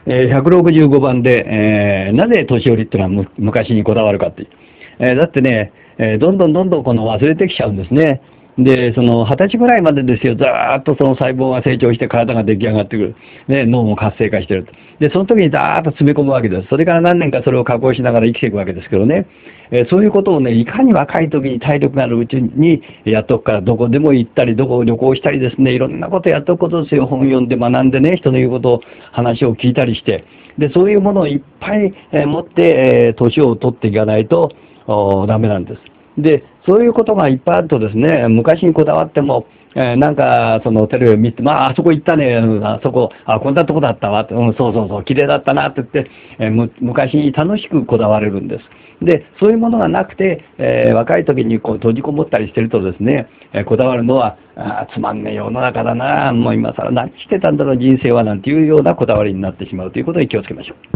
165番で、なぜ年寄りっていうのは昔にこだわるかっていう。だってね、どんどんどんどんこの忘れてきちゃうんですね。で、その20歳ぐらいまでですよ、ずーっとその細胞が成長して体が出来上がってくる。ね、脳も活性化してると。で、その時にザーッと詰め込むわけです。それから何年かそれを加工しながら生きていくわけですけどね。そういうことをね、いかに若い時に体力があるうちにやっとくから、どこでも行ったり、どこを旅行したりですね、いろんなことやっとくことですよ。本読んで学んでね、人の言うことを、話を聞いたりして。で、そういうものをいっぱい持って、年を取っていかないとダメなんです。で、そういうことがいっぱいあるとですね、昔にこだわっても、なんか、そのテレビを見て、まあ、あそこ行ったね、あそこ、あ、こんなとこだったわって、そうそうそう、綺麗だったなって言って、昔に楽しくこだわれるんです。で、そういうものがなくて、若い時にこう閉じこもったりしてるとですね、こだわるのは、つまんねえ世の中だな、もう今更何してたんだろう、人生は、なんていうようなこだわりになってしまうということに気をつけましょう。